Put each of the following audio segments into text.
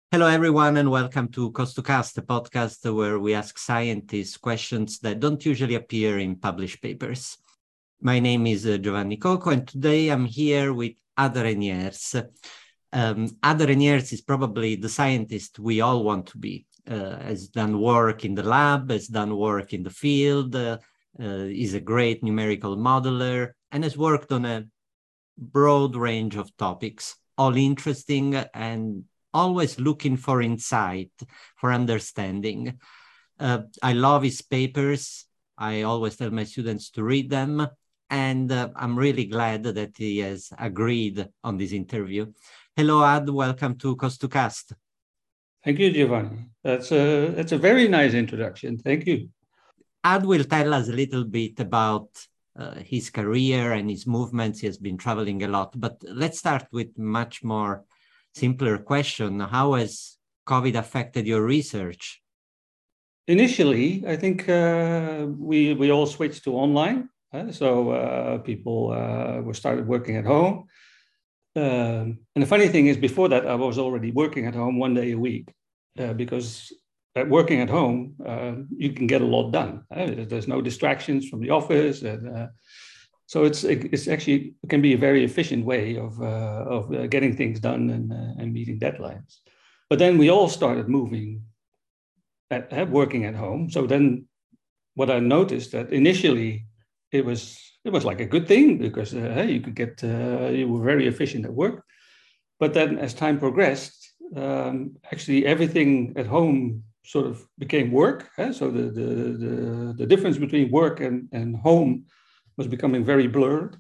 Hello, everyone, and welcome to Coast to Cast, a podcast where we ask scientists questions that don't usually appear in published papers. My name is Giovanni Coco, and today I'm here with Ad Reniers. Ad Reniers is probably the scientist we all want to be. Has done work in the lab, has done work in the field, is a great numerical modeler, and has worked on a broad range of topics, all interesting and always looking for insight, for understanding. I love his papers. I always tell my students to read them. And I'm really glad that he has agreed on this interview. Hello, Ad. Welcome to Coast to Cast. Thank you, Giovanni. That's a very nice introduction. Thank you. Ad will tell us a little bit about his career and his movements. He has been traveling a lot. But let's start with much more simpler question. How has COVID affected your research? Initially, I think we all switched to online. So people were started working at home. And the funny thing is, before that, I was already working at home 1 day a week because working at home, you can get a lot done. There's no distractions from the office. So it's actually it can be a very efficient way of getting things done and meeting deadlines. But then we all started moving working at home. So then what I noticed that initially it was like a good thing because you could get you were very efficient at work. But then as time progressed, actually everything at home sort of became work. So the difference between work and home was becoming very blurred.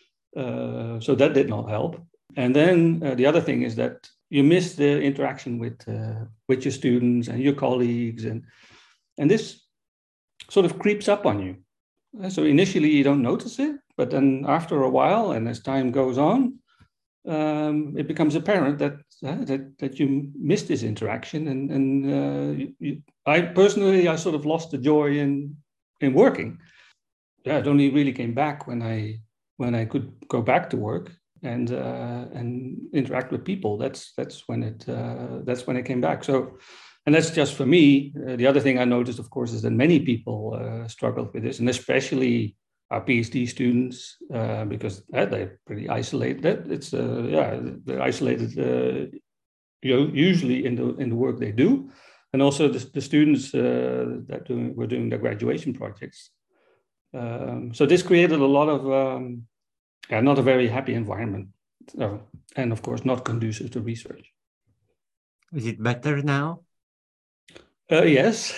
So that did not help. And then the other thing is that you miss the interaction with your students and your colleagues. And this sort of creeps up on you. So initially you don't notice it, but then after a while and as time goes on, it becomes apparent that you miss this interaction. And I personally sort of lost the joy in working. Yeah, it only really came back when I could go back to work and interact with people. That's when it came back. So, and that's just for me. The other thing I noticed, of course, is that many people struggled with this, and especially our PhD students, because they're pretty isolated. They're isolated. Usually in the work they do, and also the students that were doing their graduation projects. So this created a lot of not a very happy environment, and of course not conducive to research. Is it better now? Yes,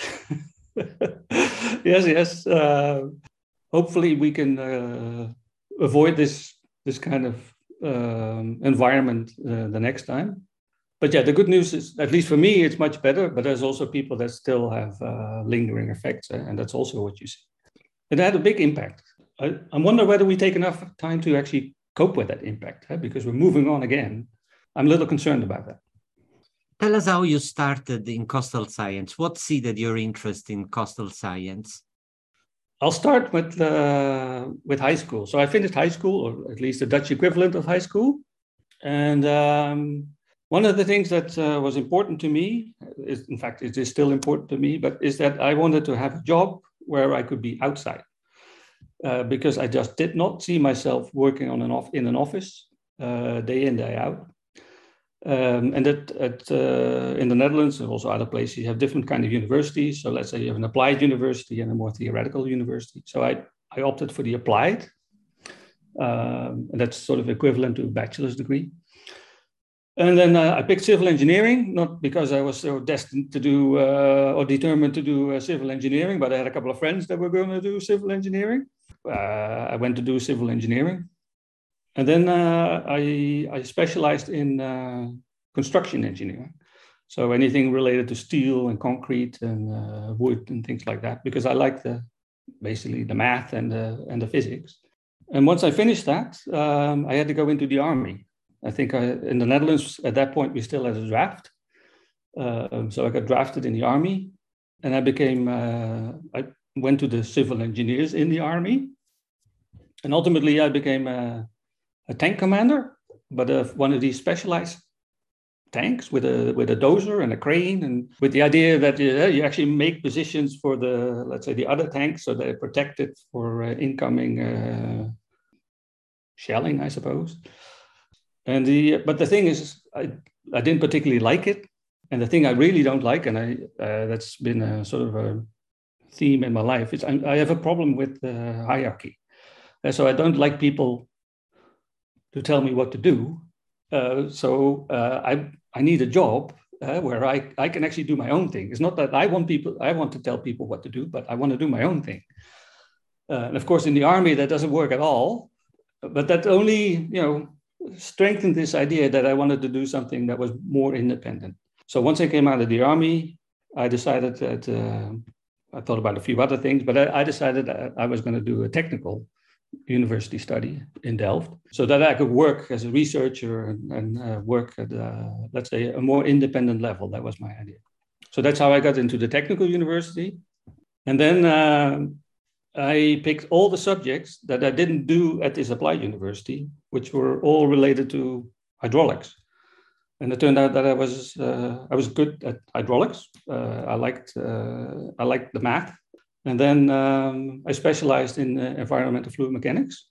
yes. Hopefully we can avoid this kind of environment the next time. But yeah, the good news is, at least for me, it's much better. But there's also people that still have lingering effects, and that's also what you see. It had a big impact. I wonder whether we take enough time to actually cope with that impact, because we're moving on again. I'm a little concerned about that. Tell us how you started in coastal science. What seeded your interest in coastal science? I'll start with high school. So I finished high school, or at least the Dutch equivalent of high school. And one of the things that was important to me, in fact, it is still important to me, but is that I wanted to have a job where I could be outside. Because I just did not see myself working in an office day in, day out. And in the Netherlands and also other places, you have different kind of universities. So let's say you have an applied university and a more theoretical university. So I opted for the applied. And that's sort of equivalent to a bachelor's degree. And then I picked civil engineering, not because I was so destined to do or determined to do civil engineering, but I had a couple of friends that were going to do civil engineering. I went to do civil engineering. And then I specialized in construction engineering. So anything related to steel and concrete and wood and things like that, because I like basically the math and the physics. And once I finished that, I had to go into the army. I think in the Netherlands at that point we still had a draft. So I got drafted in the army, and I went to the civil engineers in the army. And ultimately I became a tank commander, but one of these specialized tanks with a dozer and a crane, and with the idea that you actually make positions for the, let's say, the other tanks, so they're protected for incoming shelling, I suppose. But the thing is, I didn't particularly like it, and the thing I really don't like, and that's been a sort of a theme in my life, is I have a problem with hierarchy, and so I don't like people to tell me what to do. So I need a job where I can actually do my own thing. It's not that I want to tell people what to do, but I want to do my own thing. And of course, in the army, that doesn't work at all. But that only, strengthened this idea that I wanted to do something that was more independent. So once I came out of the army, I decided that I thought about a few other things, but I decided that I was going to do a technical university study in Delft, so that I could work as a researcher and work at, let's say, a more independent level. That was my idea. So that's how I got into the technical university. And then I picked all the subjects that I didn't do at this applied university, which were all related to hydraulics. And it turned out that I was good at hydraulics. I liked the math. And then I specialized in environmental fluid mechanics.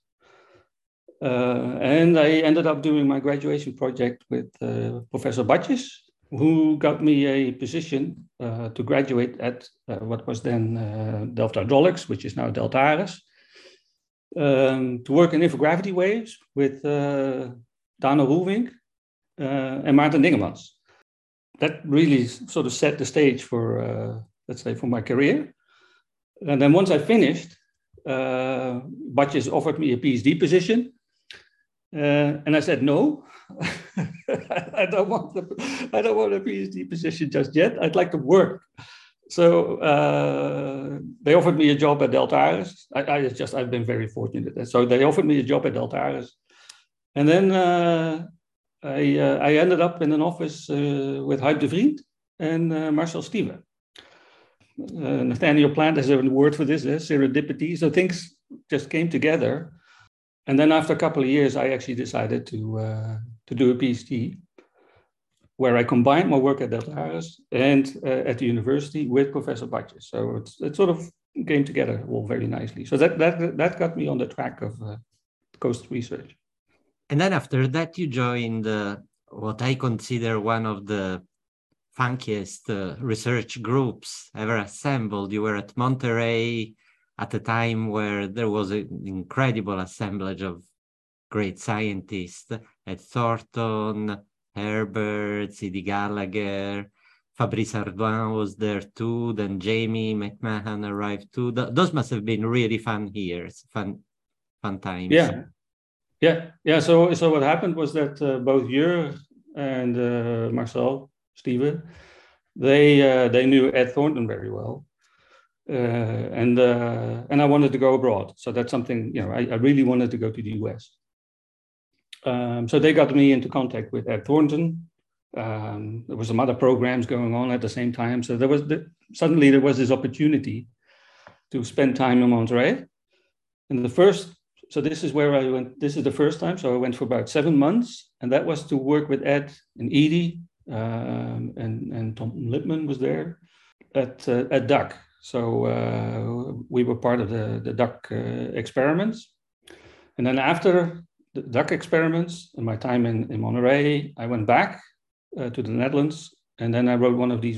And I ended up doing my graduation project with Professor Batjes, who got me a position to graduate at what was then Delft Hydraulics, which is now Delta Ares, to work in infragravity waves with Dano Roelvink and Maarten Dingemans. That really sort of set the stage for, let's say, for my career. And then once I finished, Batjes offered me a PhD position. And I said, no, I don't want a PhD position just yet. I'd like to work. So they offered me a job at Delta Ares. I've been very fortunate. So they offered me a job at Delta Ares. And then I ended up in an office with Huib de Vriend and Marcel Stieve. Nathaniel Plant has a word for this, serendipity. So things just came together. And then after a couple of years, I actually decided to do a PhD where I combined my work at Delta Ares and at the university with Professor Batjes. So it sort of came together all very nicely. So that got me on the track of coast research. And then after that, you joined what I consider one of the funkiest research groups ever assembled. You were at Monterey at a time where there was an incredible assemblage of great scientists at Thornton, Herbert, C.D. Gallagher, Fabrice Ardouin was there too, then Jamie McMahon arrived too. Those must have been really fun years, fun times. Yeah. So what happened was that both Jur and Marcel Stieve, they knew Ed Thornton very well. And I wanted to go abroad. So that's something, I really wanted to go to the US. So they got me into contact with Ed Thornton. There were some other programs going on at the same time. So suddenly there was this opportunity to spend time in Monterey. And so this is where I went. This is the first time. So I went for about 7 months. And that was to work with Ed and Edie. And Tom Lipman was there at DUC. So we were part of the DUC experiments. And then after the DUC experiments and my time in Monterey, I went back to the Netherlands. And then I wrote one of these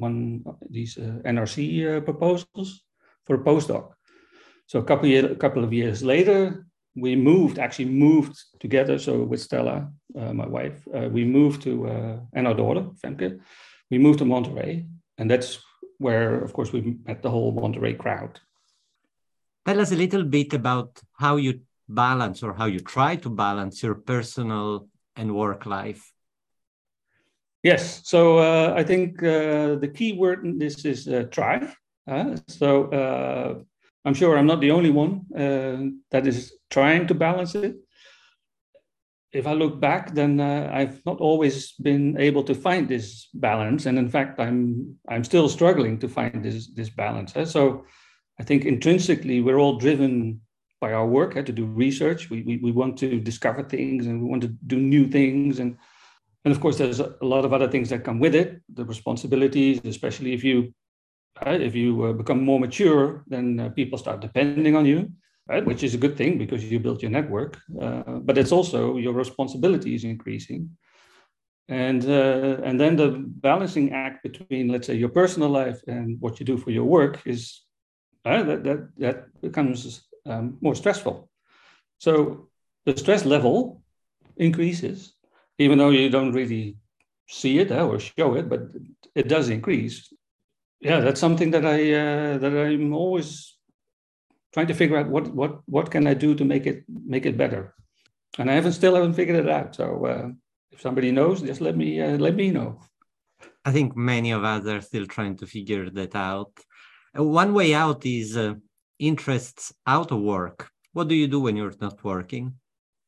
NRC proposals for a postdoc. So a couple of years later, we moved together. So with Stella, my wife, we moved to, and our daughter, Femke, we moved to Monterey. And that's where, of course, we met the whole Monterey crowd. Tell us a little bit about how you balance or how you try to balance your personal and work life. Yes. So I think the key word in this is try. So I'm sure I'm not the only one that is trying to balance it. If I look back, then I've not always been able to find this balance, and in fact, I'm still struggling to find this balance. So I think intrinsically we're all driven by our work to do research. We want to discover things and we want to do new things, and And of course, there's a lot of other things that come with it, the responsibilities, especially if you become more mature, then people start depending on you, right? Which is a good thing because you build your network. But it's also your responsibility is increasing. And then the balancing act between, let's say, your personal life and what you do for your work is that becomes more stressful. So the stress level increases, even though you don't really see it or show it, but it does increase. Yeah, that's something that I'm always trying to figure out what can I do to make it better, and I still haven't figured it out. So if somebody knows, just let me know. I think many of us are still trying to figure that out. One way out is interests out of work. What do you do when you're not working?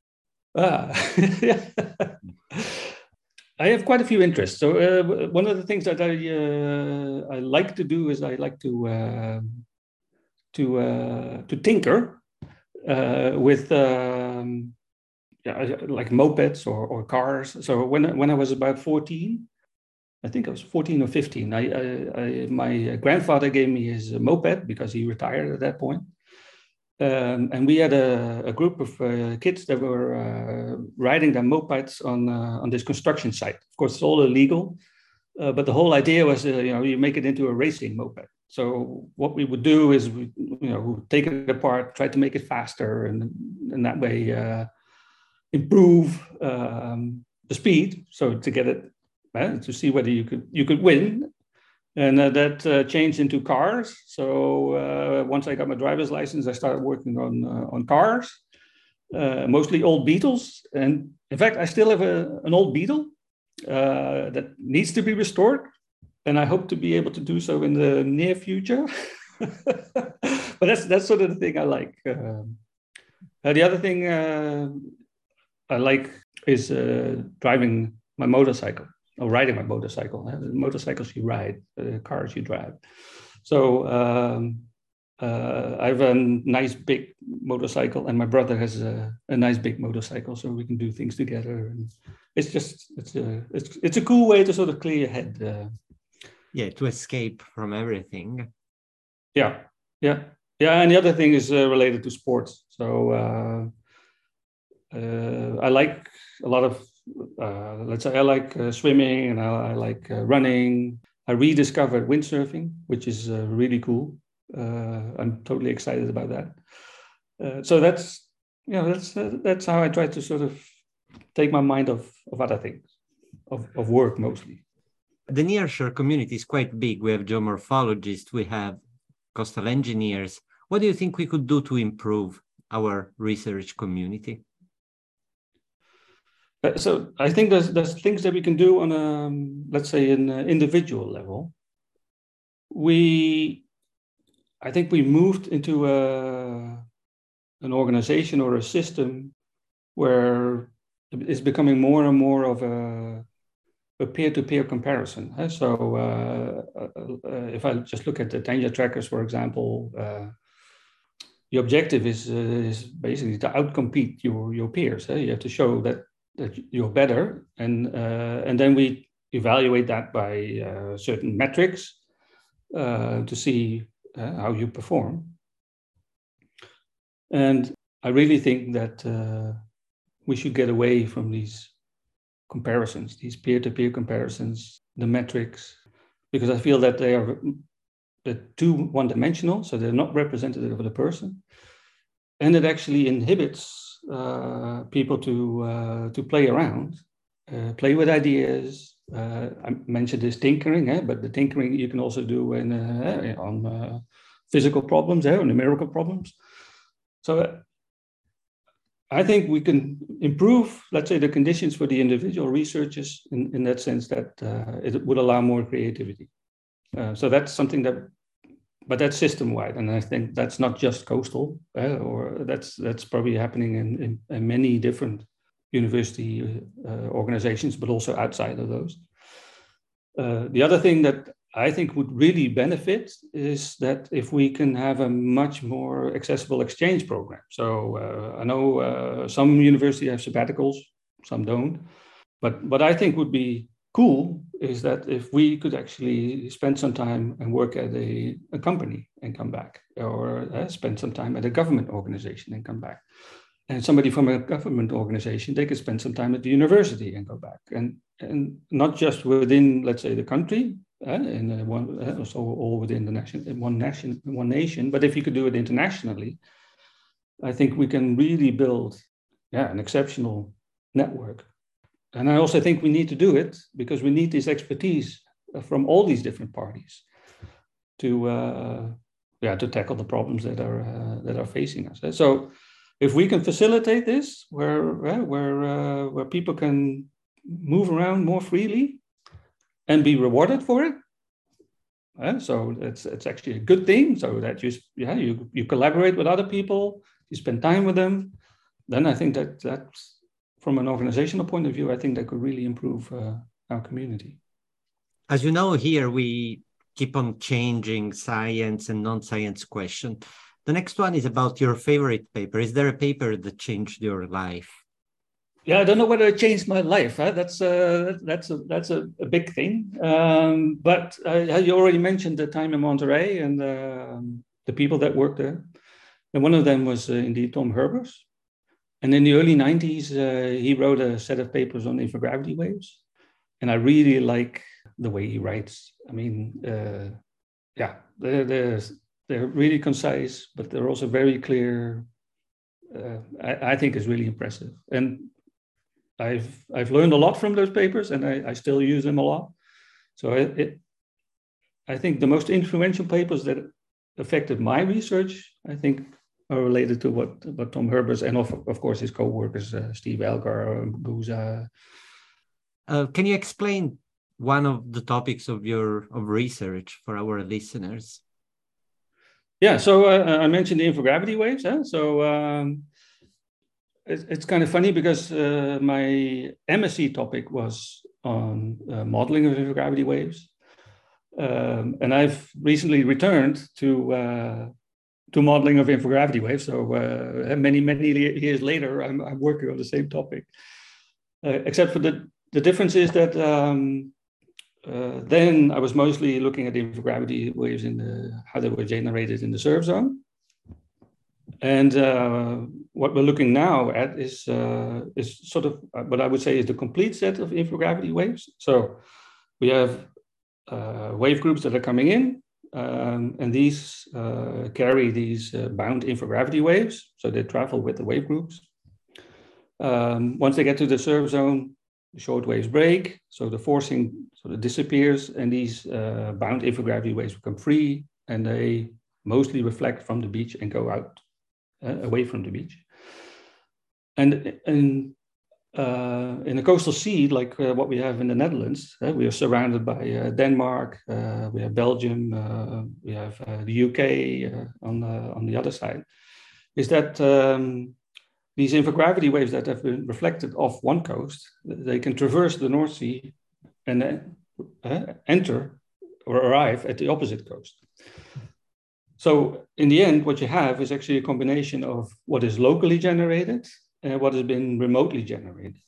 I have quite a few interests. So one of the things that I like to do is I like to tinker with like mopeds or cars. So when I was about 14, I think I was 14 or 15, my grandfather gave me his moped because he retired at that point. And we had a group of kids that were riding their mopeds on this construction site. Of course, it's all illegal, but the whole idea was, you make it into a racing moped. So what we would do is we would take it apart, try to make it faster, and that way improve the speed. So to get it to see whether you could win. And that changed into cars. So once I got my driver's license, I started working on cars, mostly old Beetles. And in fact, I still have an old Beetle that needs to be restored. And I hope to be able to do so in the near future. But that's sort of the thing I like. The other thing I like is driving my motorcycle. Or riding my motorcycle. Motorcycles you ride, cars you drive. So I have a nice big motorcycle, and my brother has a nice big motorcycle, so we can do things together. And it's a cool way to sort of clear your head. To escape from everything. Yeah. And the other thing is related to sports. So I like a lot of. Let's say I like swimming and I like running. I rediscovered windsurfing, which is really cool. I'm totally excited about that. So that's how I try to sort of take my mind off of other things, of work mostly. The nearshore community is quite big. We have geomorphologists, we have coastal engineers. What do you think we could do to improve our research community? So I think there's things that we can do on a, let's say, an individual level. I think we moved into an organization or a system where it's becoming more and more of a peer-to-peer comparison. So if I just look at the tenure trackers, for example, the objective is basically to outcompete your peers. You have to show that you're better, and then we evaluate that by certain metrics to see how you perform. And I really think that we should get away from these comparisons, these peer-to-peer comparisons, the metrics, because I feel that they're too one-dimensional, so they're not representative of the person, and it actually inhibits people to play around, play with ideas. I mentioned this tinkering, but the tinkering you can also do on physical problems, on numerical problems. So I think we can improve, let's say, the conditions for the individual researchers in that sense that it would allow more creativity. So that's something but that's system-wide, and I think that's not just coastal, or that's probably happening in many different university organizations, but also outside of those. The other thing that I think would really benefit is that if we can have a much more accessible exchange program. So I know some universities have sabbaticals, some don't. But what I think would be cool is that if we could actually spend some time and work at a company and come back, or spend some time at a government organization and come back. And somebody from a government organization, they could spend some time at the university and go back. And not just within, let's say, the country, so all within the one nation. But if you could do it internationally, I think we can really build an exceptional network. And I also think we need to do it because we need this expertise from all these different parties to tackle the problems that are facing us. So if we can facilitate this, where people can move around more freely and be rewarded for it, so it's actually a good thing. So that you collaborate with other people, you spend time with them, then I think that's from an organizational point of view, I think that could really improve our community. As you know, here we keep on changing science and non-science question. The next one is about your favorite paper. Is there a paper that changed your life? Yeah, I don't know whether it changed my life. Huh? That's a big thing. But you already mentioned the time in Monterey and the people that worked there. And one of them was indeed Tom Herbers. And in the early 90s, he wrote a set of papers on infragravity waves. And I really like the way he writes. I mean, they're really concise, but they're also very clear. I think it's really impressive. And I've learned a lot from those papers, and I still use them a lot. So I think the most influential papers that affected my research, I think, are related to what Tom Herbers and of course his co-workers, Steve Elgar, Booza. Can you explain one of the topics of research for our listeners? Yeah, so I mentioned the infragravity waves. So it's kind of funny because my MSc topic was on modeling of infragravity waves. And I've recently returned to modeling of infragravity waves. So many years later, I'm working on the same topic. Except for the difference is that then I was mostly looking at infragravity waves how they were generated in the surf zone. And what we're looking now at is sort of what I would say is the complete set of infragravity waves. So we have wave groups that are coming in, and these carry these bound infragravity waves. So they travel with the wave groups. Once they get to the surf zone, the short waves break, so the forcing sort of disappears, and these bound infragravity waves become free, and they mostly reflect from the beach and go out away from the beach. And in a coastal sea, like what we have in the Netherlands, we are surrounded by Denmark, we have Belgium, we have the UK on the other side, is that these infragravity waves that have been reflected off one coast, they can traverse the North Sea and then enter or arrive at the opposite coast. So in the end, what you have is actually a combination of what is locally generated and what has been remotely generated.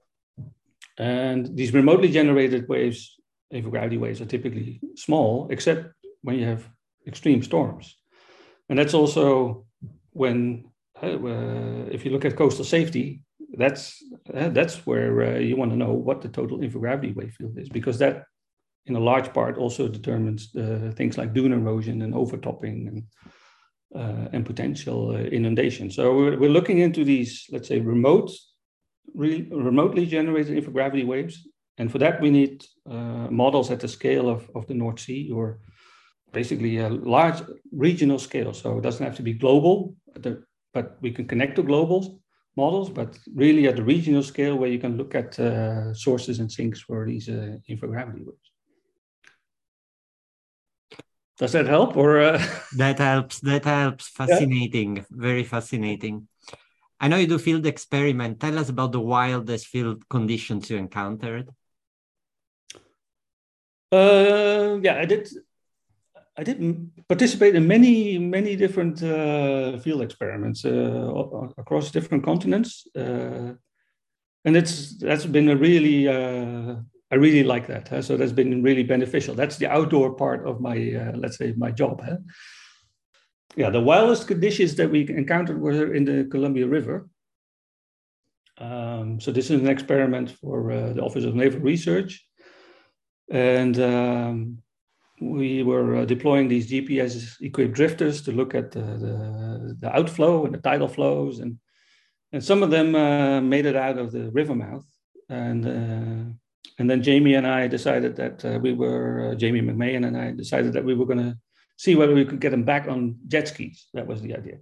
And these remotely generated waves, infragravity waves, are typically small, except when you have extreme storms. And that's also when, if you look at coastal safety, that's where you want to know what the total infragravity wave field is, because that, in a large part, also determines things like dune erosion and overtopping and potential inundation. So we're looking into these, let's say, remotely generated infragravity waves. And for that, we need models at the scale of the North Sea, or basically a large regional scale. So it doesn't have to be global, but we can connect to global models, but really at the regional scale where you can look at sources and sinks for these infragravity waves. Does that help? Or That helps. Fascinating. Yeah. Very fascinating. I know you do field experiment. Tell us about the wildest field conditions you encountered. Yeah, I did participate in many different field experiments across different continents. and that's been a really I really like that. Huh? So that's been really beneficial. That's the outdoor part of my let's say my job. Huh? Yeah, the wildest conditions that we encountered were in the Columbia River. So this is an experiment for the Office of Naval Research, and we were deploying these GPS-equipped drifters to look at the outflow and the tidal flows, and some of them made it out of the river mouth, and then Jamie and I decided that Jamie McMahon and I decided that we were going to see whether we could get them back on jet skis. That was the idea.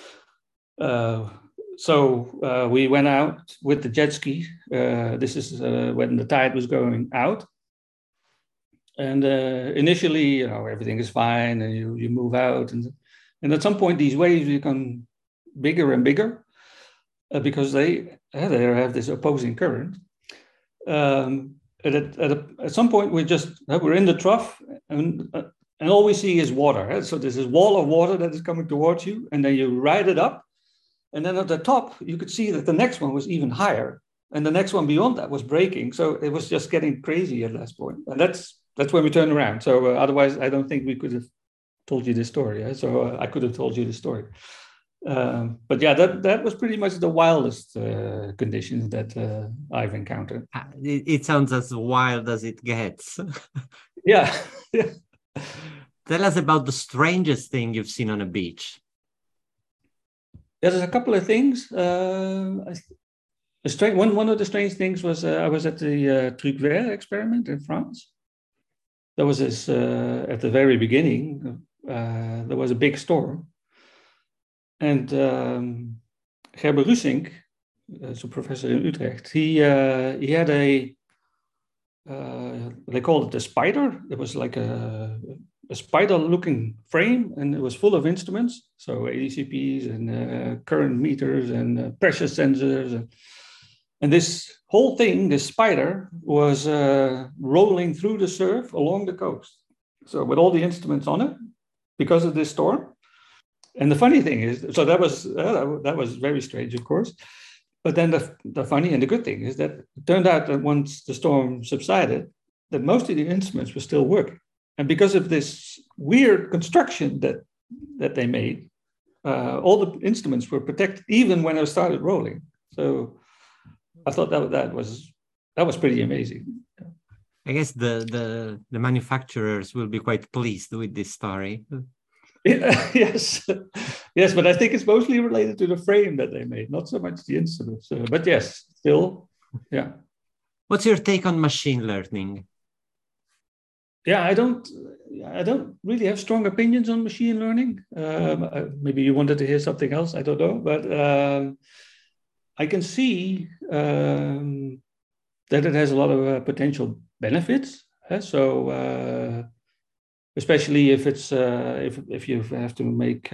So we went out with the jet ski. This is when the tide was going out. And initially, everything is fine, and you move out. And at some point, these waves become bigger and bigger because they have this opposing current. At some point, we're in the trough, and all we see is water. Right? So there's this wall of water that is coming towards you, and then you ride it up. And then at the top, you could see that the next one was even higher. And the next one beyond that was breaking. So it was just getting crazy at that point. And that's when we turned around. So otherwise, I don't think we could have told you this story. Yeah? So I could have told you the story. But yeah, that was pretty much the wildest conditions that I've encountered. It sounds as wild as it gets. Yeah. Tell us about the strangest thing you've seen on a beach. There's a couple of things. One of the strange things was I was at the Truc Vert experiment in France. There was this, at the very beginning, there was a big storm. And Gerber Rusink, a professor in Utrecht, he had they called it a spider. It was like a spider-looking frame, and it was full of instruments, so ADCPs and current meters and pressure sensors, and this whole thing, this spider, was rolling through the surf along the coast. So with all the instruments on it, because of this storm. And the funny thing is, so that was very strange, of course. But then the funny and the good thing is that it turned out that once the storm subsided, that most of the instruments were still working. And because of this weird construction that they made, all the instruments were protected even when it started rolling. So I thought that was pretty amazing. I guess the manufacturers will be quite pleased with this story. Yeah, yes, but I think it's mostly related to the frame that they made, not so much the instruments. But yes, still, yeah. What's your take on machine learning? Yeah, I don't really have strong opinions on machine learning. Maybe you wanted to hear something else. I don't know, but I can see that it has a lot of potential benefits. So especially if it's if you have to make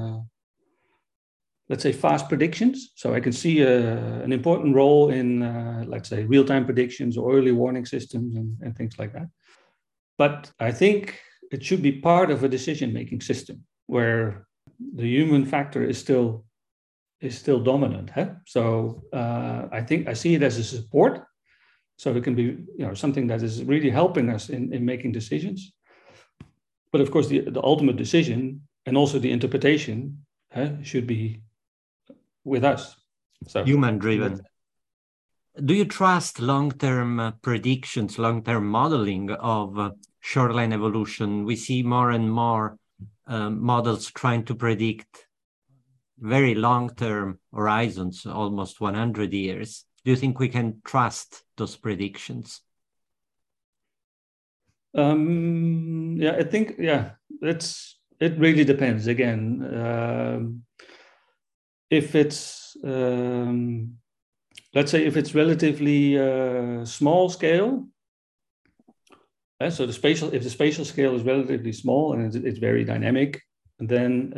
let's say fast predictions. So I can see an important role in let's say real-time predictions or early warning systems and things like that. But I think it should be part of a decision-making system where the human factor is still dominant. So I think I see it as a support. So it can be something that is really helping us in making decisions. But of course, the ultimate decision and also the interpretation should be with us. So human-driven. Do you trust long-term predictions, long-term modeling of shoreline evolution? We see more and more models trying to predict very long-term horizons, almost 100 years. Do you think we can trust those predictions? Yeah, I think, it really depends. Again, if it's, let's say if it's relatively small scale, so if the spatial scale is relatively small and it's very dynamic, then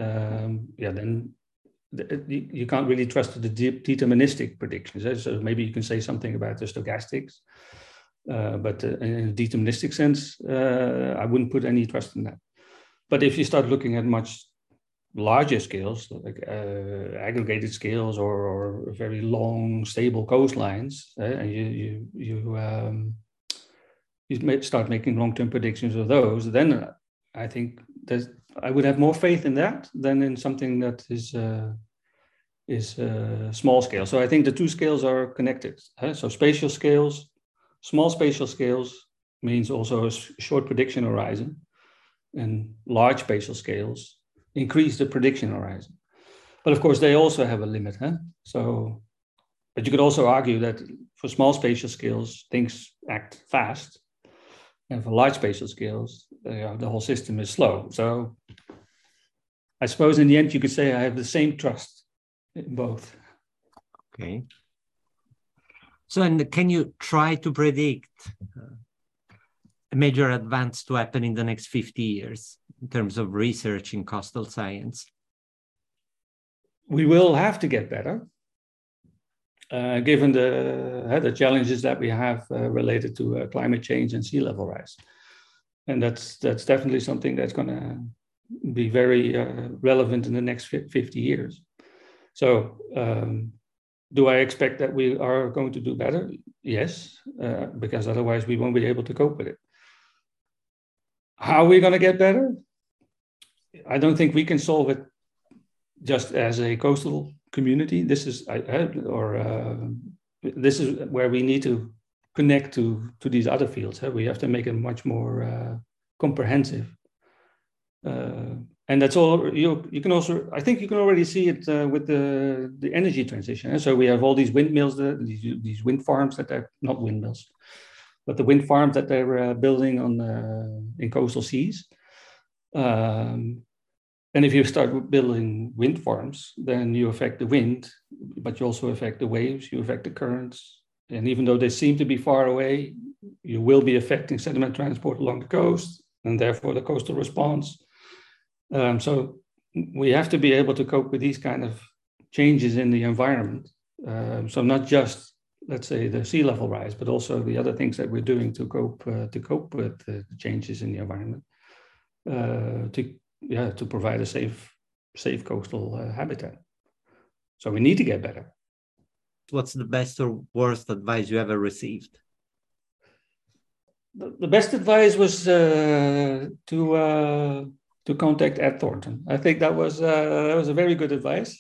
you can't really trust the deterministic predictions. So maybe you can say something about the stochastics, but in a deterministic sense, I wouldn't put any trust in that. But if you start looking at much larger scales, like aggregated scales or very long, stable coastlines, and you start making long-term predictions of those, then I think I would have more faith in that than in something that is small scale. So I think the two scales are connected. So spatial scales, small spatial scales means also a short prediction horizon, and large spatial scales increase the prediction horizon. But of course, they also have a limit. But you could also argue that for small spatial scales, things act fast. And for large spatial scales, the whole system is slow. So I suppose in the end, you could say I have the same trust in both. Okay. So, and can you try to predict a major advance to happen in the next 50 years in terms of research in coastal science? We will have to get better, given the challenges that we have related to climate change and sea level rise. And that's definitely something that's going to be very relevant in the next 50 years. So do I expect that we are going to do better? Yes, because otherwise we won't be able to cope with it. How are we going to get better? I don't think we can solve it just as a coastal community. This is where we need to connect to these other fields. We have to make it much more comprehensive. And that's all. You can also, I think you can already see it with the energy transition. So we have all these windmills, these wind farms that are not windmills, but the wind farms that they're building in coastal seas. And if you start building wind farms, then you affect the wind, but you also affect the waves, you affect the currents. And even though they seem to be far away, you will be affecting sediment transport along the coast and therefore the coastal response. So we have to be able to cope with these kind of changes in the environment. So not just, let's say, the sea level rise, but also the other things that we're doing to cope with the changes in the environment, to provide a safe coastal habitat. So we need to get better. What's the best or worst advice you ever received? The best advice was to contact Ed Thornton. I think that was a very good advice.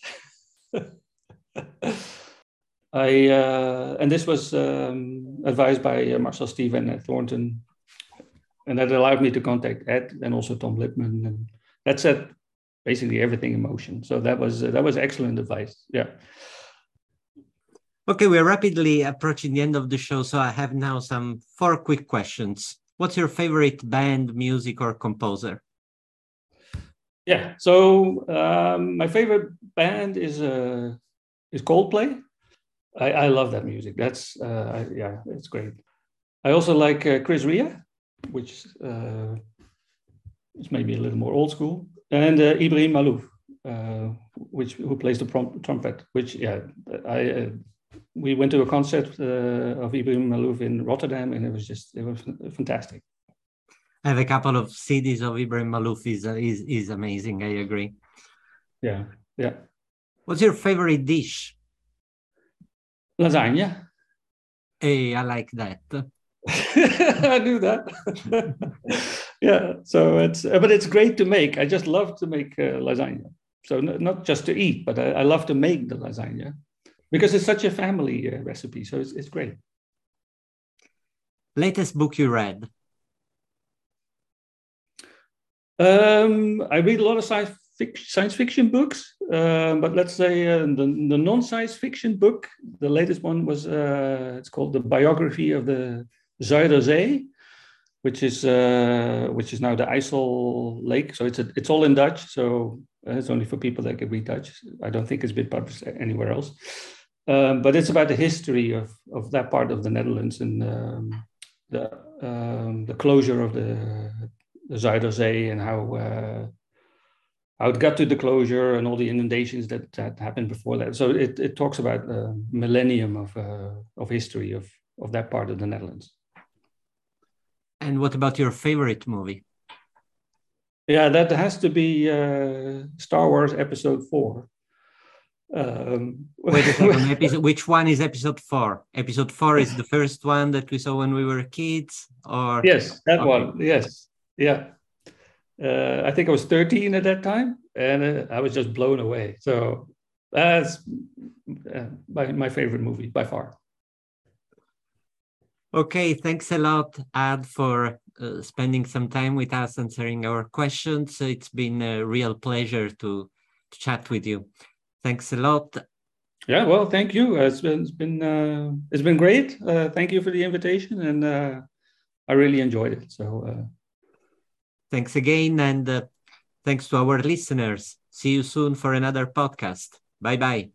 And this was advised by Marcel Steve and Ed Thornton, and that allowed me to contact Ed and also Tom Lipman, and that set basically everything in motion. So that was excellent advice. Yeah. Okay, we're rapidly approaching the end of the show, so I have now 4 quick questions. What's your favorite band, music, or composer? Yeah, so my favorite band is Coldplay. I love that music. It's great. I also like Chris Rea, which is maybe a little more old school, and Ibrahim Malouf, who plays the trumpet. Which we went to a concert of Ibrahim Malouf in Rotterdam, and it was fantastic. I have a couple of CDs of Ibrahim Malouf. Is amazing. I agree. Yeah. What's your favorite dish? Lasagna. Hey, I like that. I knew that. Yeah. So it's great to make. I just love to make lasagna. So not just to eat, but I love to make the lasagna because it's such a family recipe. So it's great. Latest book you read? I read a lot of science fiction books, but let's say the non-science fiction book, the latest one was it's called The Biography of the Zuiderzee, which is now the IJssel Lake. So it's all in Dutch. So it's only for people that can read Dutch. I don't think it's been published anywhere else. But it's about the history of that part of the Netherlands and the closure of the Zuiderzee and how it got to the closure and all the inundations that happened before that. So it talks about a millennium of history of that part of the Netherlands. And what about your favorite movie? Yeah, that has to be Star Wars Episode 4. Wait a second, which one is episode 4? Episode 4 is the first one that we saw when we were kids, or? Yes, that Okay. one. Yes, yeah. I think I was 13 at that time, and I was just blown away. So that's my favorite movie by far. Okay, thanks a lot, Ad, for spending some time with us, answering our questions. It's been a real pleasure to chat with you. Thanks a lot. Yeah, well, thank you. It's been great. Thank you for the invitation, and I really enjoyed it. So thanks again, and thanks to our listeners. See you soon for another podcast. Bye-bye.